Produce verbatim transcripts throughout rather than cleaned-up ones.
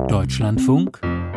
Deutschlandfunk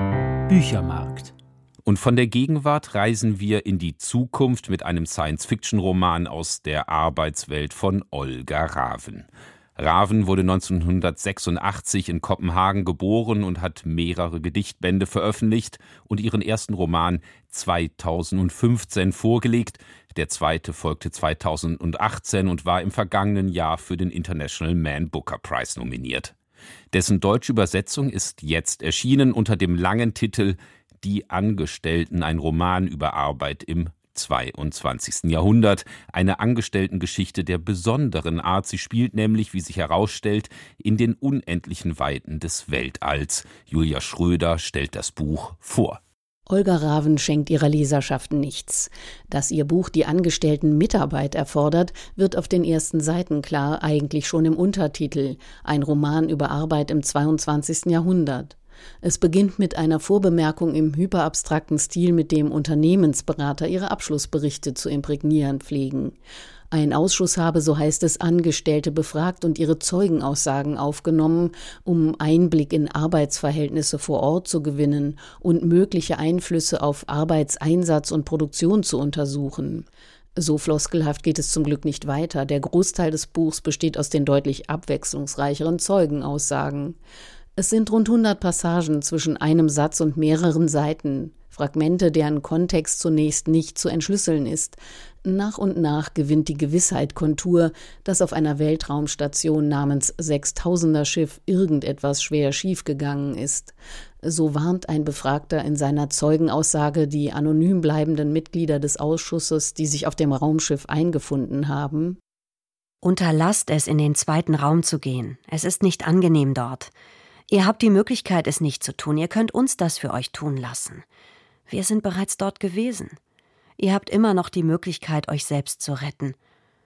Büchermarkt. Und von der Gegenwart reisen wir in die Zukunft mit einem Science-Fiction-Roman aus der Arbeitswelt von Olga Ravn. Ravn wurde neunzehnhundertsechsundachtzig in Kopenhagen geboren und hat mehrere Gedichtbände veröffentlicht und ihren ersten Roman zweitausendfünfzehn vorgelegt. Der zweite folgte zweitausendachtzehn und war im vergangenen Jahr für den International Man Booker Prize nominiert. Dessen deutsche Übersetzung ist jetzt erschienen unter dem langen Titel Die Angestellten, ein Roman über Arbeit im zweiundzwanzigsten Jahrhundert. Eine Angestelltengeschichte der besonderen Art. Sie spielt nämlich, wie sich herausstellt, in den unendlichen Weiten des Weltalls. Julia Schröder stellt das Buch vor. Olga Ravn schenkt ihrer Leserschaft nichts. Dass ihr Buch die Angestellten Mitarbeit erfordert, wird auf den ersten Seiten klar, eigentlich schon im Untertitel. Ein Roman über Arbeit im zweiundzwanzigsten Jahrhundert. Es beginnt mit einer Vorbemerkung im hyperabstrakten Stil, mit dem Unternehmensberater ihre Abschlussberichte zu imprägnieren pflegen. Ein Ausschuss habe, so heißt es, Angestellte befragt und ihre Zeugenaussagen aufgenommen, um Einblick in Arbeitsverhältnisse vor Ort zu gewinnen und mögliche Einflüsse auf Arbeitseinsatz und Produktion zu untersuchen. So floskelhaft geht es zum Glück nicht weiter. Der Großteil des Buchs besteht aus den deutlich abwechslungsreicheren Zeugenaussagen. Es sind rund hundert Passagen zwischen einem Satz und mehreren Seiten, Fragmente, deren Kontext zunächst nicht zu entschlüsseln ist. Nach und nach gewinnt die Gewissheit Kontur, dass auf einer Weltraumstation namens Sechstausender-Schiff irgendetwas schwer schiefgegangen ist. So warnt ein Befragter in seiner Zeugenaussage die anonym bleibenden Mitglieder des Ausschusses, die sich auf dem Raumschiff eingefunden haben. Unterlasst es, in den zweiten Raum zu gehen. Es ist nicht angenehm dort. Ihr habt die Möglichkeit, es nicht zu tun. Ihr könnt uns das für euch tun lassen. Wir sind bereits dort gewesen. Ihr habt immer noch die Möglichkeit, euch selbst zu retten.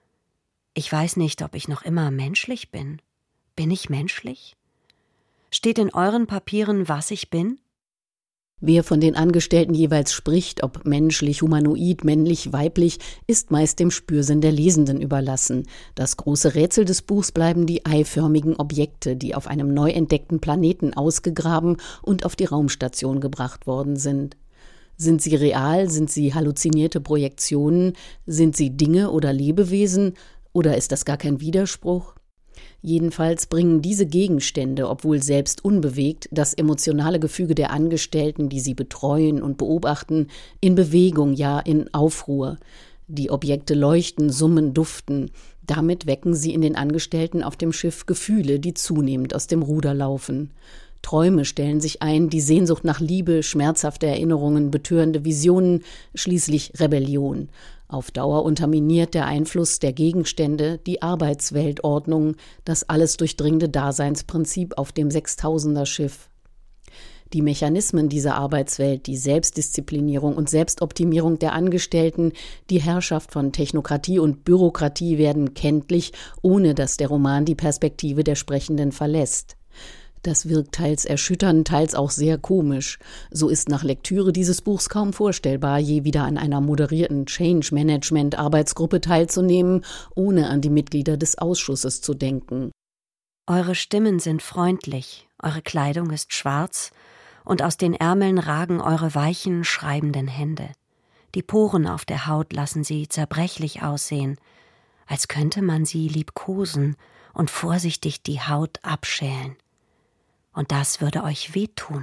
Ich weiß nicht, ob ich noch immer menschlich bin. Bin ich menschlich? Steht in euren Papieren, was ich bin? Wer von den Angestellten jeweils spricht, ob menschlich, humanoid, männlich, weiblich, ist meist dem Spürsinn der Lesenden überlassen. Das große Rätsel des Buchs bleiben die eiförmigen Objekte, die auf einem neu entdeckten Planeten ausgegraben und auf die Raumstation gebracht worden sind. Sind sie real? Sind sie halluzinierte Projektionen? Sind sie Dinge oder Lebewesen? Oder ist das gar kein Widerspruch? Jedenfalls bringen diese Gegenstände, obwohl selbst unbewegt, das emotionale Gefüge der Angestellten, die sie betreuen und beobachten, in Bewegung, ja in Aufruhr. Die Objekte leuchten, summen, duften. Damit wecken sie in den Angestellten auf dem Schiff Gefühle, die zunehmend aus dem Ruder laufen. Träume stellen sich ein, die Sehnsucht nach Liebe, schmerzhafte Erinnerungen, betörende Visionen, schließlich Rebellion. Auf Dauer unterminiert der Einfluss der Gegenstände die Arbeitsweltordnung, das alles durchdringende Daseinsprinzip auf dem Sechstausender-Schiff. Die Mechanismen dieser Arbeitswelt, die Selbstdisziplinierung und Selbstoptimierung der Angestellten, die Herrschaft von Technokratie und Bürokratie werden kenntlich, ohne dass der Roman die Perspektive der Sprechenden verlässt. Das wirkt teils erschütternd, teils auch sehr komisch. So ist nach Lektüre dieses Buchs kaum vorstellbar, je wieder an einer moderierten Change-Management-Arbeitsgruppe teilzunehmen, ohne an die Mitglieder des Ausschusses zu denken. Eure Stimmen sind freundlich, eure Kleidung ist schwarz und aus den Ärmeln ragen eure weichen, schreibenden Hände. Die Poren auf der Haut lassen sie zerbrechlich aussehen, als könnte man sie liebkosen und vorsichtig die Haut abschälen. Und das würde euch wehtun.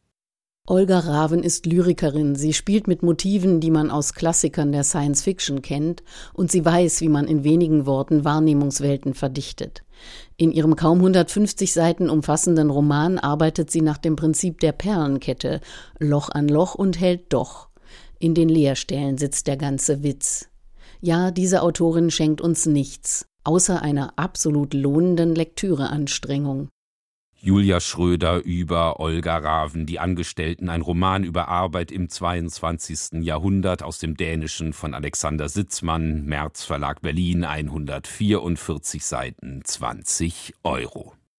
Olga Ravn ist Lyrikerin. Sie spielt mit Motiven, die man aus Klassikern der Science Fiction kennt, und sie weiß, wie man in wenigen Worten Wahrnehmungswelten verdichtet. In ihrem kaum hundertfünfzig Seiten umfassenden Roman arbeitet sie nach dem Prinzip der Perlenkette, Loch an Loch und hält doch. In den Leerstellen sitzt der ganze Witz. Ja, diese Autorin schenkt uns nichts, außer einer absolut lohnenden Lektüreanstrengung. Julia Schröder über Olga Ravn, Die Angestellten, ein Roman über Arbeit im zweiundzwanzigsten Jahrhundert aus dem Dänischen von Alexander Sitzmann, März Verlag Berlin, hundertvierundvierzig Seiten, zwanzig Euro.